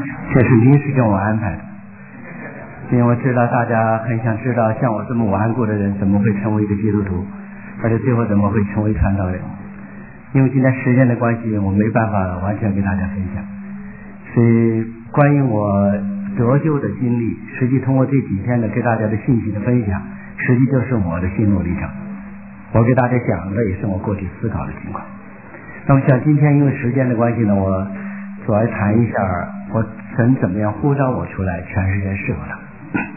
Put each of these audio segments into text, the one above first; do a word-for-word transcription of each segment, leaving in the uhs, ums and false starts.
这是临时给我安排的，因为我知道大家很想知道像我这么顽固的人怎么会成为一个基督徒，而且最后怎么会成为传道人。因为今天时间的关系，我没办法完全给大家分享，所以关于我得救的经历，实际通过这几天的给大家的信息的分享，实际就是我的心路历程。我给大家讲的也是我过去思考的情况。那么像今天因为时间的关系呢，我主要谈一下我神怎么样呼召我出来全世界侍奉他。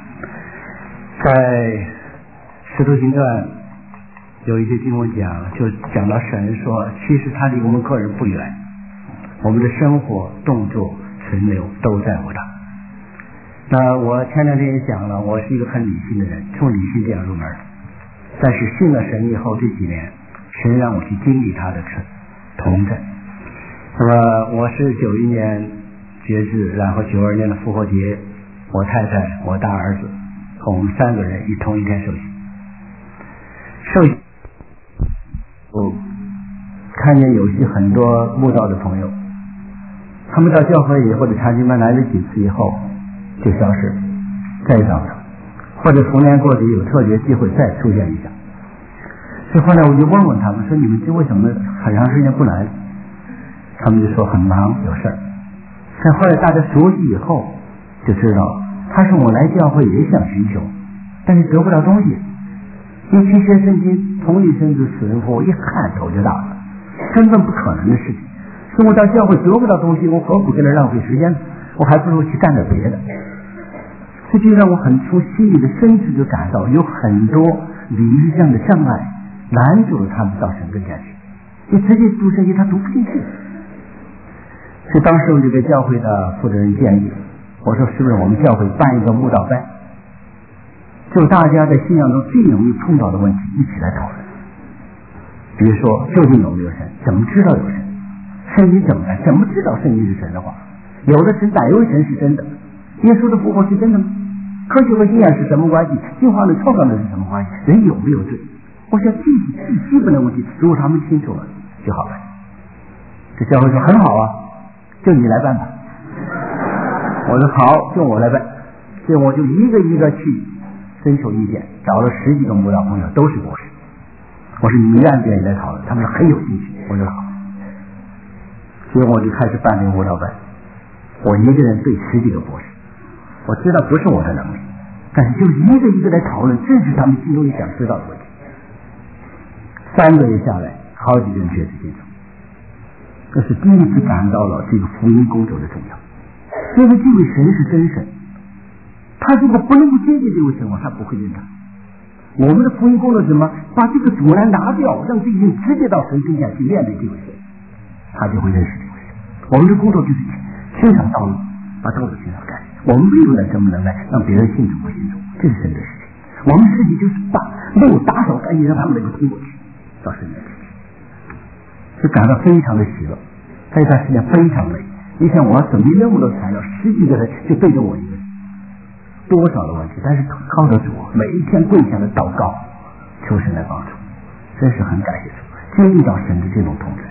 在使徒行传有一些经文讲，就讲到神说其实他离我们个人不远，我们的生活动作存留都在乎他。那我前两天也讲了，我是一个很理性的人，从理性这样入门，但是信了神以后这几年，神让我去经历他的同在。那么我是九一年节日，然后九二年的复活节，我太太我大儿子和我们三个人一同一天受洗。受洗我看见有些很多慕道的朋友，他们到教会或者查经班来了几次以后就消失，再找他，或者逢年过节有特别机会再出现一下。所以后来我就问问他们说，你们这为什么很长时间不来？他们就说很忙有事儿。但后来大家熟悉以后就知道，他说我来教会也想寻求，但是得不到东西。因为去学圣经，同理甚至死人佛一看头就大了，根本不可能的事情。所以我到教会得不到东西，我何苦在那浪费时间呢？我还不如去干点别的。这就让我很从心里的深处就感到有很多理智上的障碍拦住了他们到神跟前去，你直接读圣经他读不进去。所以当时我就给教会的负责人建议，我说是不是我们教会办一个慕道班，就大家在信仰中最容易碰到的问题一起来讨论。比如说究竟有没有神，怎么知道有神，圣经怎么来，怎么知道圣经是神的话，有的神哪位神是真的，耶稣的复活是真的吗？科学和信仰是什么关系？进化论创造论是什么关系？人有没有罪？我想这些最基本的问题，如果他们清楚了就好了。这教会说很好啊，就你来办吧。我说好，就我来办。所以我就一个一个去征求意见，找了十几个慕道朋友，都是博士。我说你们愿不愿意来讨论？他们说很有兴趣。我说好。所以我就开始办这个慕道班，我一个人对十几个博士。我知道不是我的能力，但是就一个一个来讨论，这是他们心中想知道的问题。三个月下来，好几个人确实接受，这是第一次感到了这个福音工作的重要。因为这位神是真神，他如果不能够接近这位神，他不会认他。我们的福音工作是什么？把这个阻拦拿掉，让这个人直接到神跟前去面对这位神，他就会认识这位神。我们的工作就是欣赏道路，把道路欣赏干净。我们没有了什么能耐让别人信主不信主，这是神的事情。我们自己就是把路打扫干净，让他们能够通过去到神面前去，就感到非常的喜乐。这段时间非常累，你看我准备那么多材料，十几个人就对着我一个人，多少的问题，但是靠得住，每一天跪下来祷告，求神来帮助，真是很感谢主，经历到神的这种同在。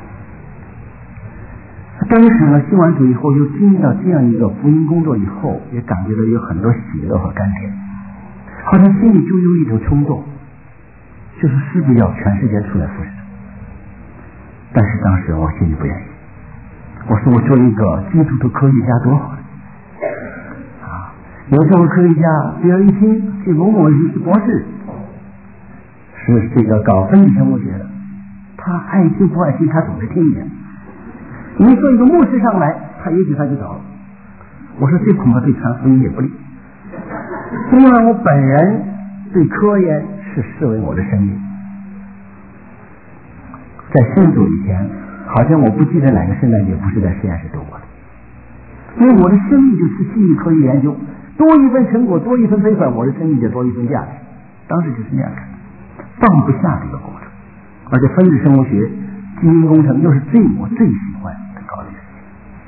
当时呢，信完主以后，又经历到这样一个福音工作以后，也感觉到有很多喜乐和甘甜，好像心里就有一种冲动，就是是不是要全世界出来服侍。但是当时我心里不愿意，我说我做一个基督徒科学家多好啊！有这位科学家，别人一听这某某是博士，是这个搞分子生物学的，他爱听不爱听，他总是听一点。你说一个牧师上来，他也许他就走了。我说这恐怕对传福音也不利。因为我本人对科研是视为我的生命，在信主以前，好像我不记得哪个圣诞节不是在实验室度过的。因为我的生命就是基于科学研究，多一份成果，多一份非凡，我的生命就多一份价值。当时就是那样看，放不下这个过程。而且分子生物学、基因工程又是最我最喜欢的搞的事情。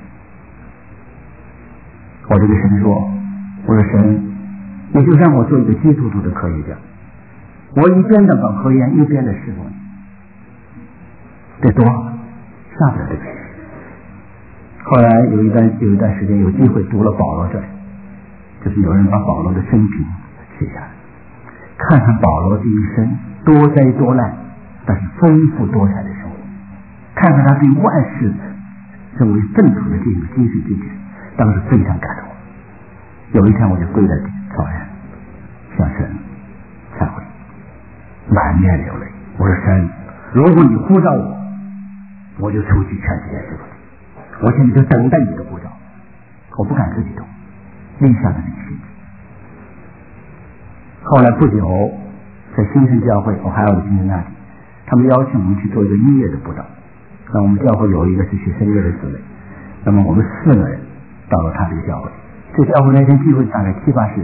我就跟神说，我说神，你就让我做一个基督徒的科学家，我一边的搞科研，一边的侍奉你，这多好，下不了这个。 后来有一段有一段时间有机会读了保罗传，就是有人把保罗的生平写下来，看看保罗这一生多灾多难，但是丰富多彩的生活，看看他对万事成为正途的这种精神境界，当时非常感动。有一天我就跪在草原向神忏悔，满面流泪。我说神，如果你呼召我，我就出去全世界去了。我现在就等待你的呼召，我不敢自己动，立下了这个心志。后来不久，在新生教会，我还有新生那里，他们邀请我们去做一个音乐的布道。那我们教会有一个是学声乐的姊妹，那么我们四个人到了他这个教会。这教会那天聚会大概七八十人。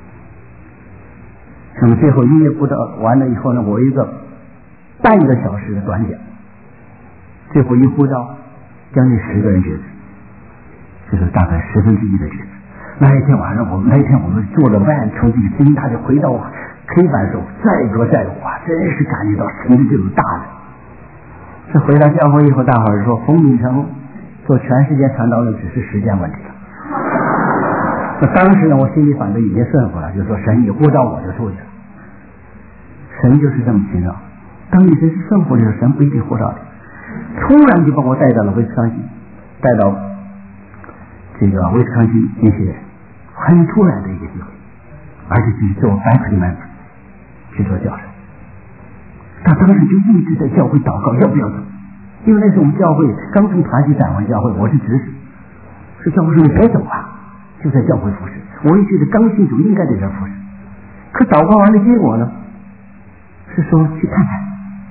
那么最后音乐布道完了以后呢，我有一个半个小时的短讲，最后一呼召将近十个人决志，就是大概十分之一的决志。那一天晚上，我们那一天我们做了万重这个经，他就回到黑板手载歌载舞啊，真是感觉到神的这种大能。这回到教会以后，大伙儿说冯秉成做全世界传道人只是时间问题了。那当时呢，我心里反正已经顺服了，就说神你呼召我就出去了。神就是这么奇妙，当你真是顺服的时候，神不一定呼召你，突然就把我带到了威斯康星，带到这个威斯康星那些很突然的一个机会，而且去做 faculty member 去做教授。他当时就一直在教会祷告要不要走，因为那时候我们教会刚从团体转完教会，我是执事，是教会说你别走啊，就在教会服侍。我也觉得刚信主应该在这服侍，可祷告完的结果呢，是说去看看。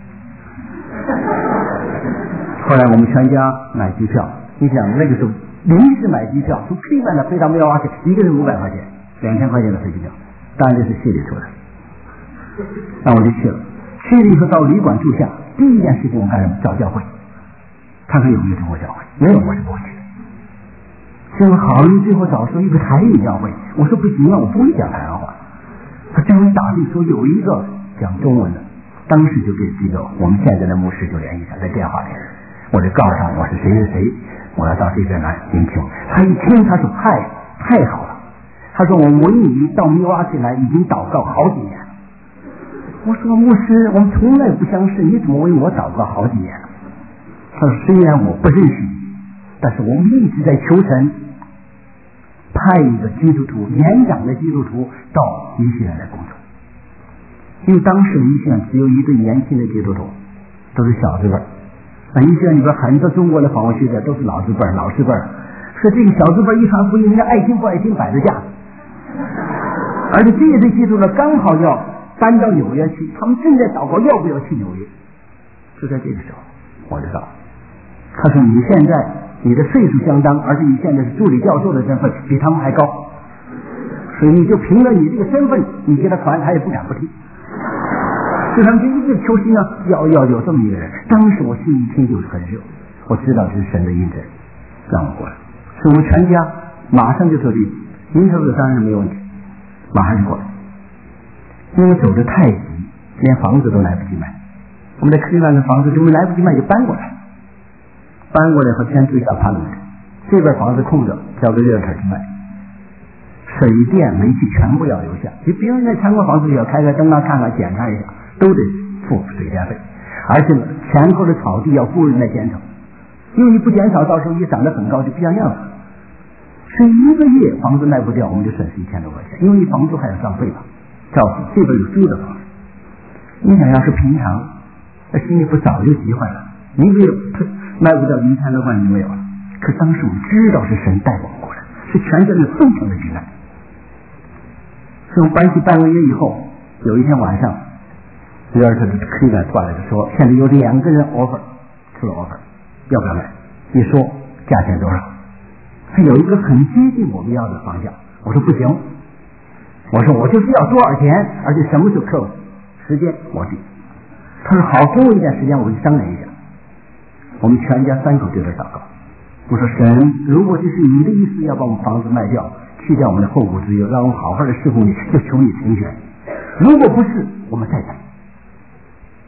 后来我们全家买机票，你想那个时候临时买机票，从克利曼的飞到密尔瓦基，一个人五百块钱，两千块钱的飞机票，当然这是系里出的。那我就去了。去了以后到旅馆住下，第一件事情我干什么？找教会，看看有没有中国教会，没有我是不会去的。结果好运最后找出一个台语教会，我说不行啊，我不会讲台湾话。他教会打听说有一个讲中文的，当时就给这个我们现在的牧师就联系他，在电话里，我就告诉他我是谁是谁，我要到这边来寻求。他一听他说太太好了，他说我为你到密瓦基来已经祷告好几年了。我说牧师，我们从来不相识，你怎么为我祷告好几年了？他说虽然我不认识你，但是我们一直在求神派一个基督徒，年长的基督徒到伊西兰来工作。因为当时的伊西兰只有一对年轻的基督徒，都是小字辈儿。那伊西兰里边很多中国的访问学者都是老字辈儿、老师辈儿，说这个小字辈儿一传福音，人家爱听不爱听摆着架。而且这一对基督徒刚好要搬到纽约去，他们正在祷告要不要去纽约。就在这个时候，我就到。他说你现在你的岁数相当，而且你现在是助理教授的身份，比他们还高，所以你就凭着你这个身份，你给他传，他也不敢不听。所以他们就一直求心呢，要要有这么一个人。当时我心里一听就是很热，我知道这是神的印证，让我过来。所以我们全家马上就做这，您说的当然没有问题，马上就过来。因为走得太急，连房子都来不及买。我们在克利曼的房子就没来不及卖，就搬过来。搬过来和先住一下帕鲁，这边房子空着，交给热车去卖。水电煤气全部要留下，你别人在参观房子里要开开灯啊，看看检查一下，都得付水电费。而且前后的草地要雇人来剪草，因为你不剪草，到时候一长得很高就不像样子。所以一个月房子卖不掉，我们就损失一千多块钱，因为你房租还要上费嘛。照顾这边有租的房子，你想要是平常，那心里不早就急坏了。你没有卖不掉一千多块钱就没有了。可当时我们知道是神带我们过来，是全家人非常的平安。所以我们搬去半个月以后，有一天晚上，第二天就可以来过来就说，现在有两个人 offer 出了 offer， 要不要买？一说价钱多少，还有一个很接近我们要的方向。我说不行。我说我就是要多少钱，而且什么时候 close， 时间我定。他说好，给我一点时间，我去商量一下。我们全家三口就在祷告。我说神，如果这是你的意思，要把我们房子卖掉，去掉我们的后顾之忧，让我们好好的侍奉你，就求你成全。如果不是，我们再谈。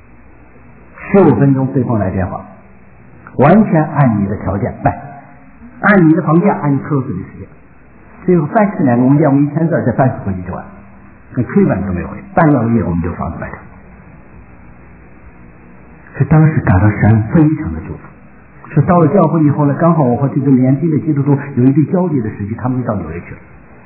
十五分钟，对方来电话，完全按你的条件办。 按你的房价，按你扣税的时间，最后三十年我们要一千字，再三十回去就完，你亏本都没有回，半个月我们就房子卖掉。是当时感到神非常的祝福。是到了教会以后呢，刚好我和这个年轻的基督徒有一对交接的时期，他们就到纽约去了。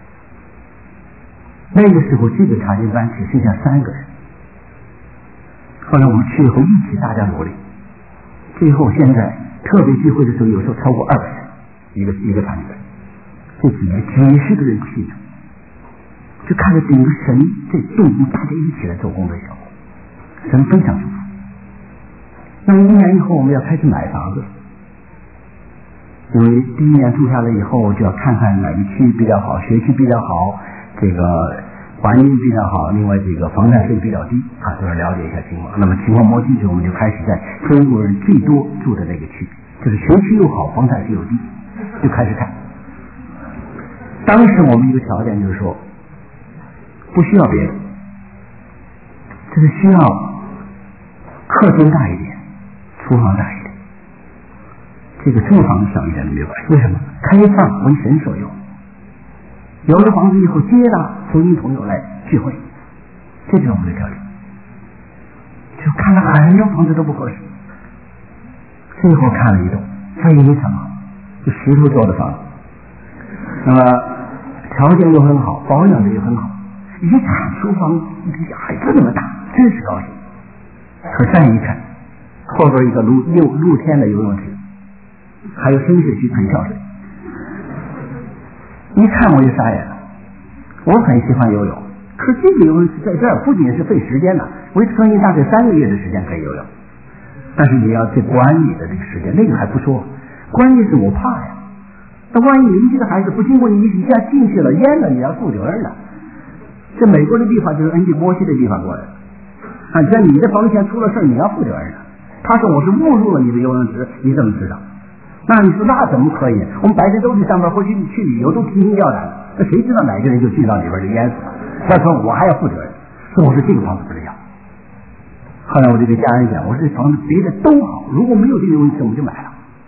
那个时候这个查经班只剩下三个人，后来我们去以后一起大家努力，最后现在特别聚会的时候有时候超过二百人一个一个查经班，这几年几十个人去的，就看着整个神在动工，大家一起来做工的效果，神非常祝福。那么一年以后我们要开始买房子，因为第一年住下来以后就要看看哪一区比较好，学区比较好，这个环境比较好，另外这个房产税比较低啊，都要了解一下情况。那么情况摸清楚，我们就开始在中国人最多住的那个区，就是学区又好，房产税又低，就开始看。当时我们一个条件就是说，不需要别的，就是需要客厅大一点，厨房大一点，这个住房小一点都没有关系。为什么？开放为神所用。有了房子以后，接纳福音朋友来聚会，这就是我们的条件。就看了很多房子都不合适，最后看了一栋非常好，就石头做的房子，那么条件又很好，保养的又很好，一看书房还这么大，真是高兴。可再一看，后边一个露露露天的游泳池，还有深水区可以跳水。一看我就傻眼了，我很喜欢游泳，可这个游泳池在这儿不仅是费时间的，维持更新大概三个月的时间可以游泳，但是你要去管理的这个时间，那个还不说，关键是我怕呀，那万一邻居的孩子不经过你一下进去了淹了，你要负责任的。这美国的地方就是根据摩西的地方过来的，啊，在你的房间出了事你要负责任的。他说我是误入了你的游泳池，你怎么知道？那你说那怎么可以？我们白天都去上班或去去旅游都提心吊胆，那谁知道哪个人就进到里边就淹死了？他说我还要负责任，说我说这个房子不能要。后来我就给家人讲，我说这房子别的都好，如果没有这个游泳池我们就买了。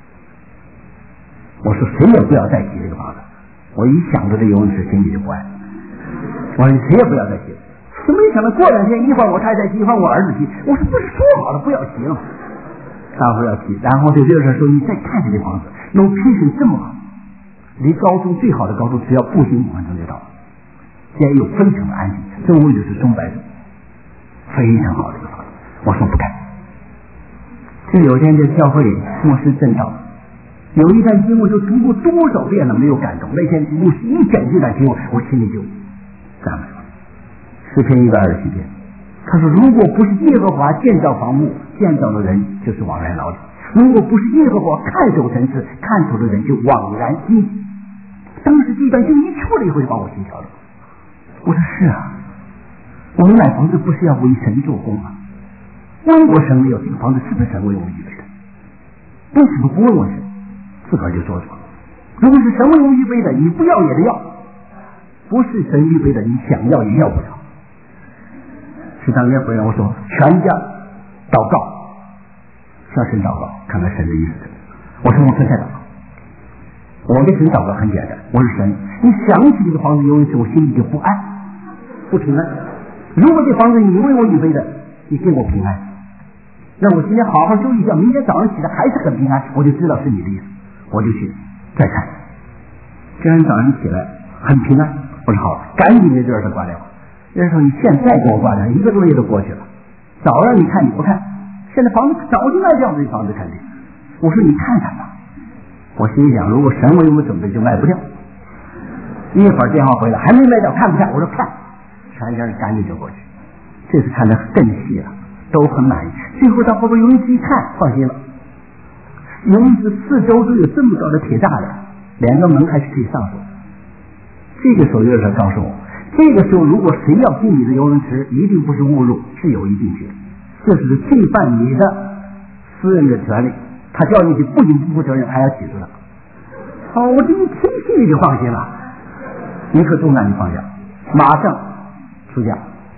我说谁也不要再提这个房子，我一想到这游泳池心里就不安。我说谁也不要再提，可没想到过两天一会儿我太太提，一会儿我儿子提，我说不是说好了不要提了吗？他不要提，然后就这时说你再看这个房子，location这么好，离高中最好的高中只要步行五分钟就到了，也有非常的安静，周围就是中白路，非常好的一个房子。我说不干。就有天这教会牧师正道，有一段经文就读过多少遍了没有感动，那天牧师一讲这段经文，我心里就赞美了。诗篇一百二十七篇，他说如果不是耶和华建造房屋，建造的人就是枉然劳力；如果不是耶和华看守城市，看守的人就枉然惊奇。当时这段就一出了以后就把我心跳了。我说是啊，我们买房子不是要为神做工吗？问过神没有？这个房子是不是神为我们预备的？为什么不问问神？自个儿就做主了。如果是神为我们预备的，你不要也得要；不是神预备的，你想要也要不了。是当天回来我说全家祷告，向神祷告，看看神的意思。我说我分开祷告，我跟神祷告很简单，我说神，你想起这个房子有一次我心里就不安不平安，如果这房子你为我预备的，你给我平安，让我今天好好休息一觉，明天早上起来还是很平安，我就知道是你的意思，我就去再看。今天早上起来很平安，我说好，赶紧给这儿挂电话。人说你现在给我挂电话，一个多月都过去了，早让你看你不看，现在房子早就卖掉了，这房子肯定。我说你看看吧，我心想如果神为我们准备就卖不掉。一会儿电话回来还没卖掉，看不看？我说看，全家人赶紧就过去。这次看得更细了，都很满意。最后到后边游泳池一看，放心了，游泳池四周都有这么高的铁栅栏，两个门还是可以上锁。这个时候有人告诉我，这个时候如果谁要进你的游泳池，一定不是误入，是有意进去的，这是侵犯你的私人的权利，他叫你去不仅不负责任，还要起诉他。好，我这一听心里就放心了，一颗重担你放下，马上出价，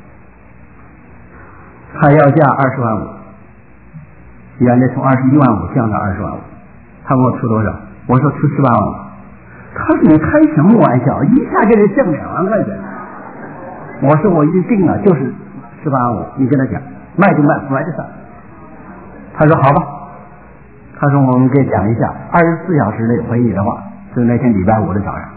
他要价二十万五，原来从二十一万五降到二十万五，他给我出多少？ 我说出十八万，他说你开什么玩笑，一下就得挣两万块钱。我说我已经定了，就是十八万五，你跟他讲，卖就卖，不卖就算。他说好吧，他说我们给讲一下二十四小时内回你的话，就是那天礼拜五的早上。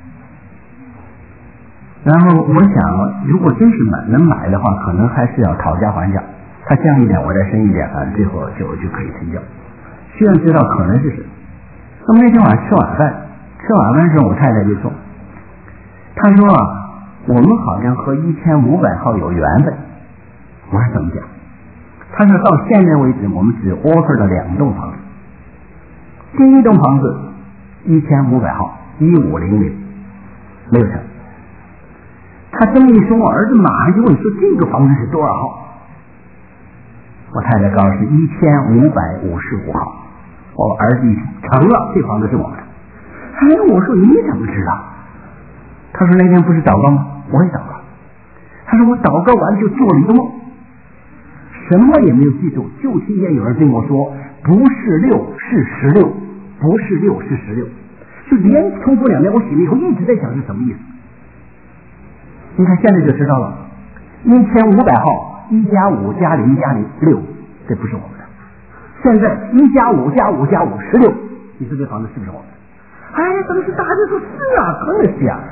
然后我想，如果真是买能买的话，可能还是要讨价还价，他降一点，我再升一点，啊，最后就就可以成交。虽然知道可能是什么。那么那天晚上吃晚饭，吃晚饭的时候，我太太就说，她说啊，我们好像和一千五百号有缘分。我说怎么讲？她说到现在为止，我们只 offer 了两栋房子。第一栋房子一千五百号，一五零零，没有成。他这么一说，我儿子马上就问说这个房子是多少号？我太太告诉是一千五百五十五号。我儿子一听成了，这房子是我们的。他问我说你怎么知道？他说那天不是祷告吗？我也祷告。他说我祷告完就做了一个梦，什么也没有记住，就听见有人对我说不是六是十六，不是六是十六，就连重复两遍。我醒了以后一直在想是什么意思。你看现在就知道了，一千五百号一加五加零加零六，这不是我们的。现在一加五加五加五十六，你说这房子是不是我们的？哎，当时大家说是啊，可能是啊，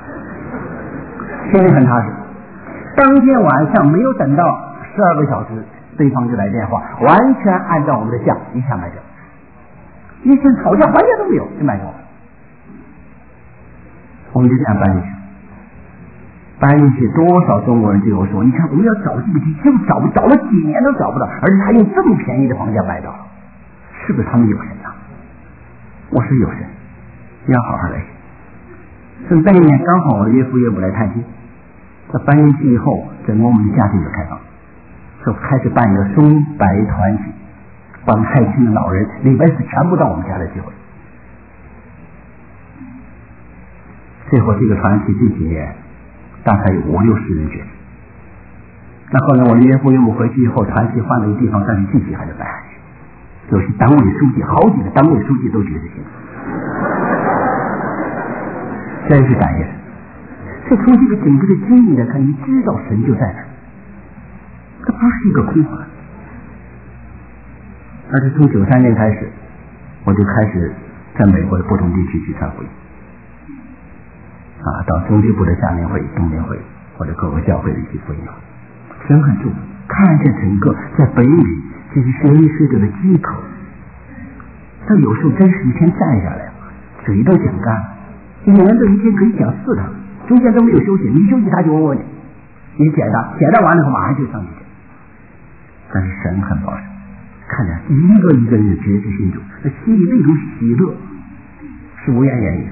心里很踏实。当天晚上没有等到十二个小时，对方就来电话，完全按照我们的价一下卖掉，一声讨价还价都没有就卖掉了。我们就这样搬进去。搬进去多少中国人对我说，你看我们要找这个地，就找不找了几年都找不到，而且他用这么便宜的房价买到了，是不是他们有神啊？我是有神，要好好来。是那一年刚好我的岳父岳母来探亲，他搬进去以后，整个我们的家庭就开放，就开始办一个松白团体，帮探亲的老人礼拜四全部到我们家来聚会。最后这个团体这几年大概有五六十人决定。那后来我的岳父岳母回去以后，团体换了一个地方，但是继续还是办下去。有些党委书记，好几个党委书记都觉得行，真是感谢神。这从这个整个的经历来看，你知道神就在那儿，这不是一个空话。而是从九三年开始，我就开始在美国的不同地区去传福音。啊，到中级部的夏令会、冬令会，或者各个教会的一些福音会，神很重，看见整个在北美这些学医学者的饥渴，但有时候真是一天站下来，嘴都讲干了，一年都一天可以讲四堂，中间都没有休息，你休息他就问问你，你解答，解答完了后马上就上去讲。但是神很保守，看见一个一个人的觉知心中，那心里那种喜乐是无言言语的。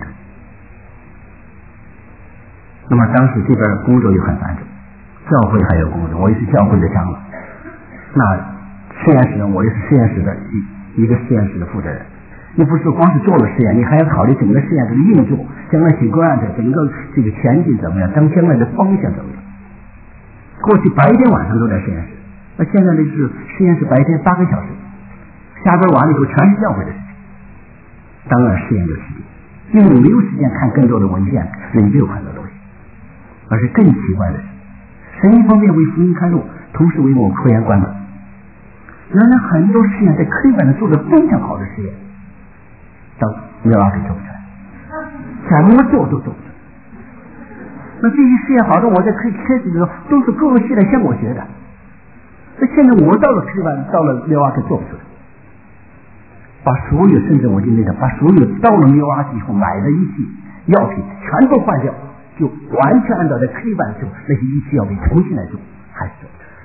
那么当时这边工作又很繁重，教会还有工作，我也是教会的长老。那实验室呢，我也是实验室的一一个实验室的负责人。你不是光是做了实验，你还要考虑整个实验室的运作，将来写 grant 整个这个前景怎么样，将将来的方向怎么样。过去白天晚上都在实验室，那现在呢是实验室白天八个小时，下班完了以后全是教会的事情。当然实验就起因为你没有时间看更多的文件，研究很多东西。而是更奇怪的是，神一方面为福音开路，同时为我们科研关门。原来很多实验在科研上做的非常好的实验，到没有给做不出来，怎么做都做不出来。那这些实验好多我在开开始的时候都是各个系来向我学的，那现在我到了科研到了六阿克做不出来，把所有甚至我今天的把所有到了六阿克以后买的仪器药品全都换掉。就完全按照在黑板中那些仪器要给重新来做，还是做不成。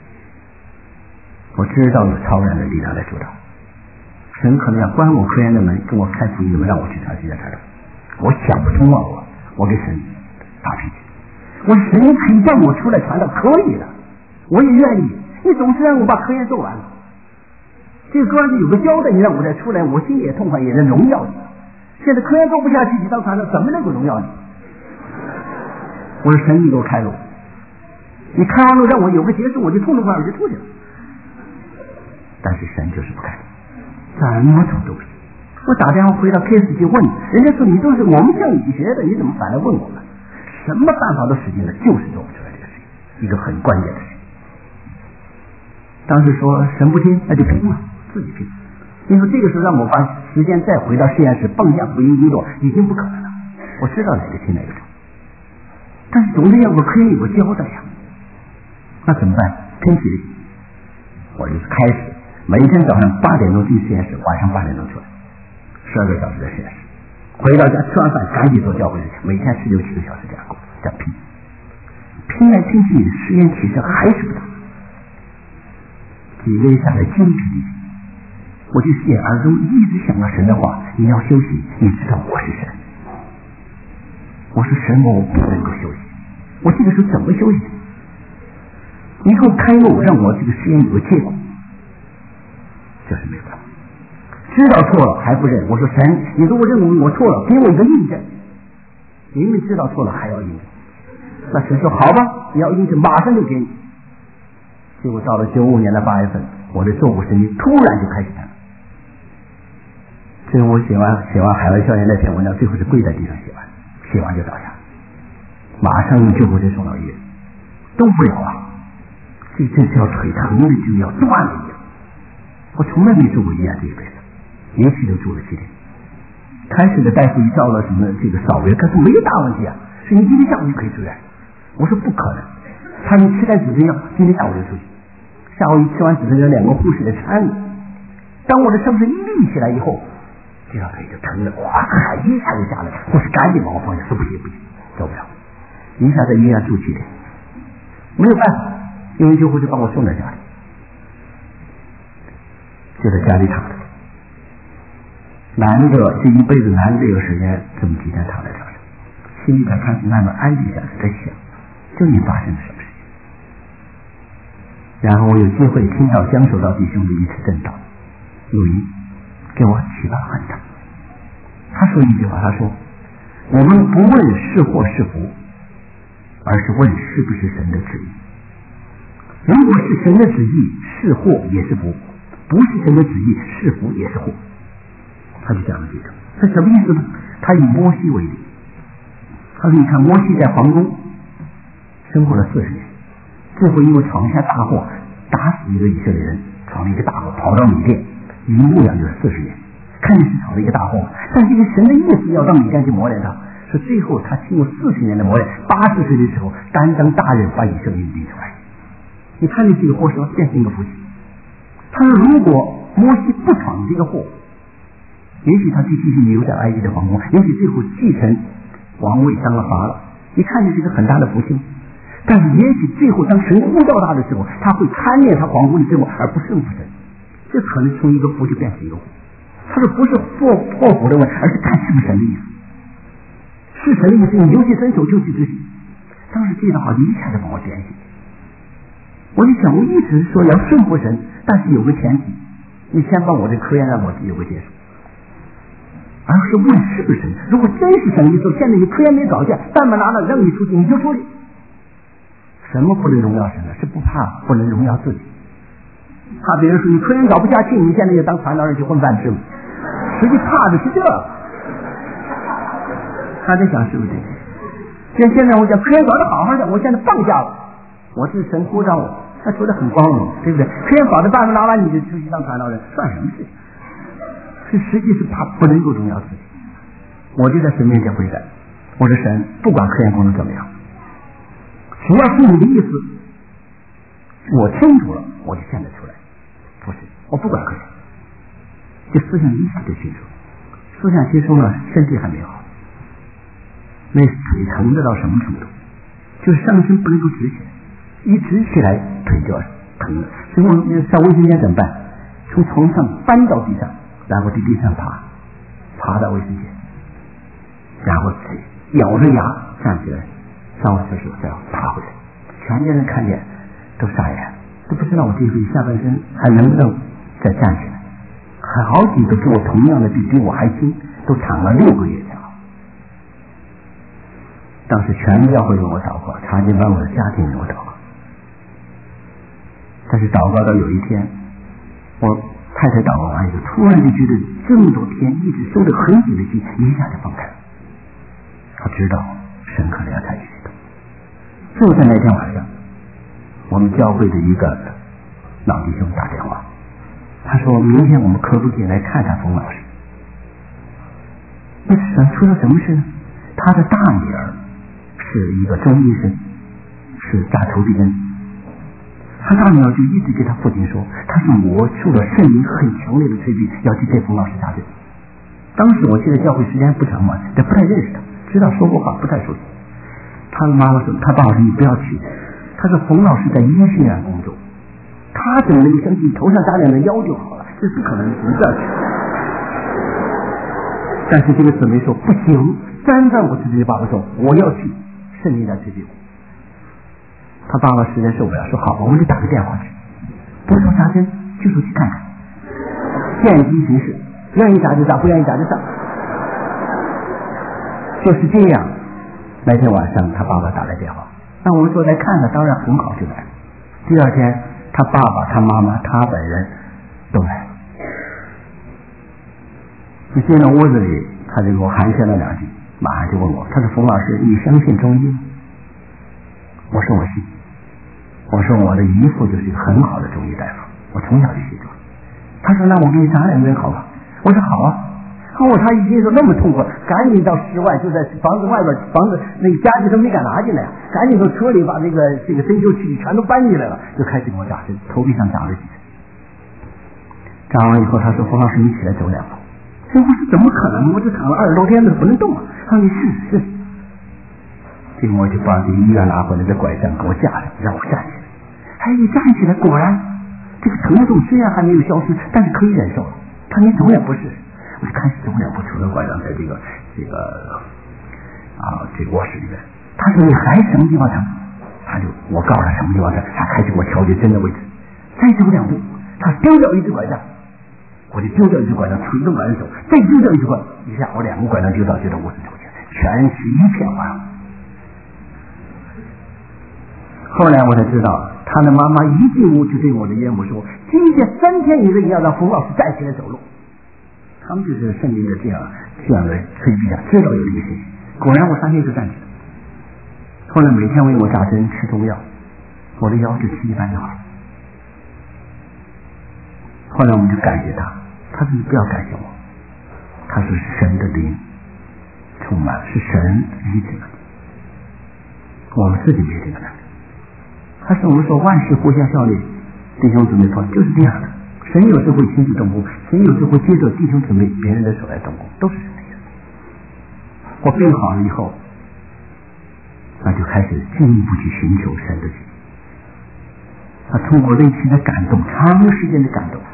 我知道有超然的力量来主导，神可能要关我科研的门，跟我开福音的门，让我去传世界传道。我想不通啊，我我给神打脾气。我神可以让我出来传道，可以的，我也愿意。你总是让我把科研做完了，这个科研有个交代，你让我再出来，我心里也痛快，也能荣耀你。现在科研做不下去，你当传道怎么能够荣耀你？我说神，你给我开路，你开完路让我有个结束，我就痛痛快快就出去了。但是神就是不开路，怎么走都不行。 我打电话回到 K S 去问，人家说你都是我们向你学的，你怎么反来问我们？什么办法都使劲了，就是做不出来这个事情，一个很关键的事情。当时说神不听，那就拼嘛，自己拼。你说这个时候让我把时间再回到实验室蹦下福音工作，已经不可能了。我知道哪个听哪个听，但是总得要个可以有个交代呀。那怎么办？拼体力。我就开始每天早上八点钟进实验室，晚上八点钟出来，十二个小时的实验室。回到家吃完饭赶紧做教会事情，每天十六七个小时这样这样拼，拼来拼去，实验其实还是不大。几个月下来精疲力尽，我就写耳中一直想到神的话：你要休息，你知道我是神。我说神，我不能够休息。我这个时候怎么休息？你给我开路，让我这个实验有个结果，就是没有办法。知道错了还不认，我说神，你如果认为我错了，给我一个印证。明明知道错了还要印证，那神说好吧，你要印证，马上就给你。结果到了九五年的八月份，我的坐骨神经突然就开始疼。最后我写完写完海外校园那篇文章，最后是跪在地上写完，写完就倒下，马上用救护车送到医院，动不了啊！这真是要腿疼的就要断了一样。我从来没住过医院这一辈子，一去就住了七天。开始的大夫一照了什么这个扫描，他说没有大问题啊，是你今天下午就可以出院。我说不可能，他你吃点止疼药，今天下午就出去。下午一吃完止疼药，两个护士来搀我。当我的身子一立起来以后，这条腿就疼的哇，一下就下来，护士赶紧把我放下，说不行不行，走不了。一下在医院住七天，没有办法，因为救护车把我送到家里，就在家里躺着。难得这一辈子难得有时间这么几天躺在床上，心里边开始慢慢安定下来，在想究竟发生了什么事情。然后我有机会听到江守道弟兄的一次正道录音，给我启发很大。他说一句话，他说我们不问是祸是福，而是问是不是神的旨意。如果是神的旨意，是祸也是福；不是神的旨意，是福也是祸。他就讲了这个，这什么意思呢？他以摩西为例，他说你看摩西在皇宫生活了四十年，最后因为闯下大祸，打死一个以色列人，闯了一个大祸，跑到米甸，一牧养就是四十年，看见是闯了一个大祸，但这个神的意思要到米甸去磨练他，说最后他经过四十年的磨练，八十岁的时候担当大任，把以色列人领出来。你看见这个祸是变成一个福气。他说如果摩西不闯这个祸，也许他就继续留在埃及的皇宫，也许最后继承王位当了法老，你看见是一个很大的福星。但是也许最后当神呼召他的时候，他会贪恋他皇宫的生活而不顺服神，这可能从一个福就变成一个祸。他说不是破破福的问题，而是看是不是神的意思。是神的意思，你尤其伸手就去执行。当时这段话一下就把我点醒。我就想，我一直说要顺服神，但是有个前提，你先把我这科研让我有个结束，而是问是不是神。如果真是神，你说现在你科研没搞下，但凡拿了让你出去，你就出去。什么不能荣耀神呢？是不怕不能荣耀自己，怕别人说你科研搞不下去，你现在就当传道人去混饭吃嘛。实际怕的是这，他在想是不是这个？现在我讲科研搞得好好的，我现在放下了，我是神呼召我，他说的很光荣，对不对？科研搞的办法拿完你就出去当传道人，算什么事情？是实际是怕不能够荣耀自己。我就在神面前悔改，我说神，不管科研工作怎么样，只要是你的意思，我清楚了，我就现在出来。不是，我不管科研，这思想一下就清楚。思想接收了，身体还没好，那腿疼得到什么程度？就是上身不能够直起来，一直起来腿就要疼了。最后上卫生间怎么办？从床上搬到地上，然后在地上爬，爬到卫生间，然后咬着牙站起来，上完厕所再爬回来。全家人看见都傻眼，都不知道我这回下半身还能不能再站起来。还好几个跟我同样的比比我还轻，都躺了六个月才好。当时全教会为我祷告，查经班我的家庭为我祷告。但是祷告到有一天，我太太祷告完以后，突然就觉得这么多天一直收得很紧的心一下就放开了。他知道神可能要采取行动。就在那天晚上，我们教会的一个老弟兄打电话，他说明天我们可不可以来看看冯老师？那是出了什么事呢？他的大女儿是一个中医生，是大头皮针。他大女儿就一直给他父亲说，他说我受了圣灵很强烈的催逼，要去给冯老师打针。当时我记得教会时间不长嘛，也不太认识他，知道说过话，不太熟悉。他的妈妈说，他爸爸说你不要去，他说冯老师在医学院工作，他怎么能够相信头上扎两个腰就好了？这是不可能的，你不要去。但是这个姊妹说不行，三番五次对爸爸说我要去，圣灵来催逼我。他爸爸实在受不了，说好吧，我们就打个电话去，不说扎针，就说去看看，见机行事，愿意打就打，不愿意打就打。就是这样。那天晚上他爸爸打来电话，那我们说来看看，当然很好，就来。第二天他爸爸他妈妈他本人都来了。就进了屋子里，他就给我寒暄了两句，马上就问我，他说冯老师你相信中医吗？我说我信。我说我的姨父就是一个很好的中医大夫，我从小就信中医。他说那我给你打两针好吧？我说好啊。哦，他一听说那么痛苦，赶紧到室外，就在房子外边，房子那个家具都没敢拿进来，赶紧从车里把这个这个针灸器全都搬进来了，就开始给我打针，头皮上打了几针。打完以后，他说冯老师你起来走两步。我说怎么可能？我这躺了二十多天了，不能动啊！他说你试试试。结果我就把这个医院拿回来的拐杖给我架上，让我站起来。哎，一站起来，果然这个疼痛虽然还没有消失，但是可以忍受了。他你走两步试试。我就开始走两步，除了拐杖，在这个这个啊这个卧室里面。他说你还什么地方疼？他就我告诉他什么地方疼，他开始给我调节针的位置。再走两步，他丢掉一只拐杖，我就丢掉一只拐杖，推动拐杖手，再丢掉一只拐杖，一下我两个拐杖丢到就到屋子头前，全是一片黄。后来我才知道，他的妈妈一进屋就对我的岳母说：“今天三天以内要让冯老师站起来走路。”他们就是圣灵的这样这样的催逼啊，知道有这个信息。果然我三天就站起来。后来每天为我扎针吃中药，我的腰就吃一半就好了。后来我们就感谢他，他说你不要感谢我，他说是神的灵充满，是神医治了你，我们自己没这个能力。他说我们说万事互相效力，弟兄姊妹说就是这样的。神有时会亲自动工，神有时会接着弟兄姊妹别人的手来动工，都是神的意思。我病好了以后，那就开始进一步去寻求神的旨意。他通过内心的感动，长时间的感动，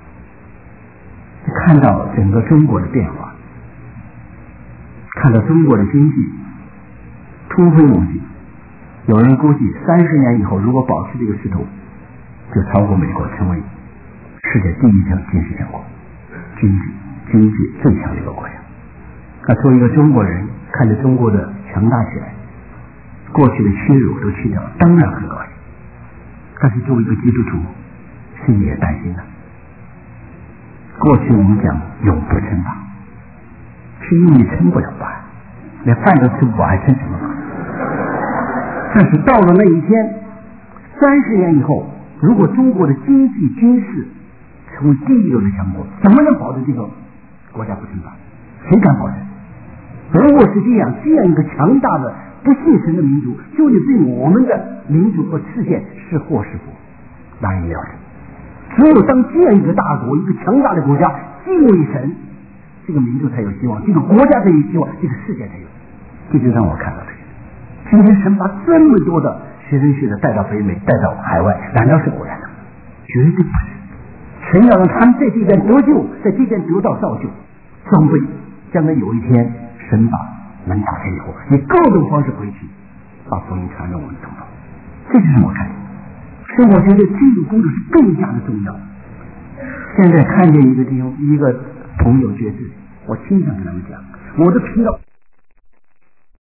看到整个中国的变化，看到中国的经济突飞猛进。有人估计三十年以后，如果保持这个势头，就超过美国，成为世界第一强经济强国，经济经济最强的一个国家。那作为一个中国人，看着中国的强大起来，过去的屈辱都去掉了，当然很高兴。但是作为一个基督徒，心里也担心了。过去我们讲永不称霸，是因为你称不了霸，连饭都吃不饱，还称什么霸？但是到了那一天，三十年以后，如果中国的经济军事成为第一流的强国，怎么能保证这个国家不称霸？谁敢保证？如果是这样，这样一个强大的不信神的民族，究竟对我们的民族和世界是祸是福，难以料定。只有当这样一个大国，一个强大的国家敬畏神，这个民族才有希望，这个国家才有希望，这个世界才有。这就让我看到这个。今天神把这么多的学生学的带到北美，带到海外，难道是偶然的？绝对不是。神要让他们在这边得救，在这边得到造就、装备，将来有一天神把门打开以后，以各种方式回去，把福音传给我们同胞。这就是我看见。所以我觉得这个工作是更加的重要。现在看见一个弟兄、一个朋友觉知，我经常跟他们讲，我的频道。